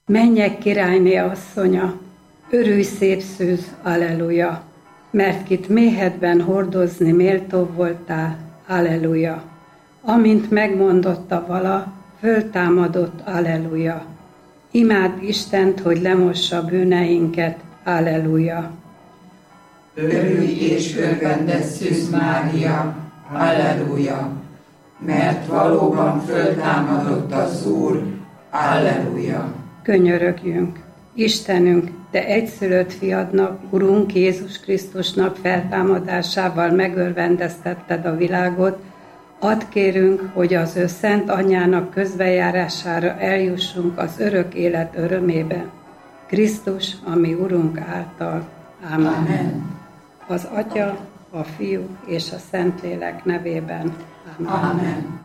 Mennyek királyné asszonya, örülj szép szűz, alleluja, mert kit méhedben hordozni méltó voltál, alleluja. Amint megmondotta vala, föltámadott, alleluja. Imádd Istent, hogy lemossa bűneinket, alleluja. Örülj és örvendezz, Szűz Mária, alleluja, mert valóban föltámadott az Úr, alleluja. Könyörögjünk, Istenünk, Te egyszülött fiadnak, Urunk Jézus Krisztusnak feltámadásával megörvendeztetted a világot, add kérünk, hogy az ő szent anyjának közbejárására eljussunk az örök élet örömébe. Krisztus, a mi Urunk által. Amen. Amen. Az Atya, a Fiú és a Szentlélek nevében. Amen. Amen.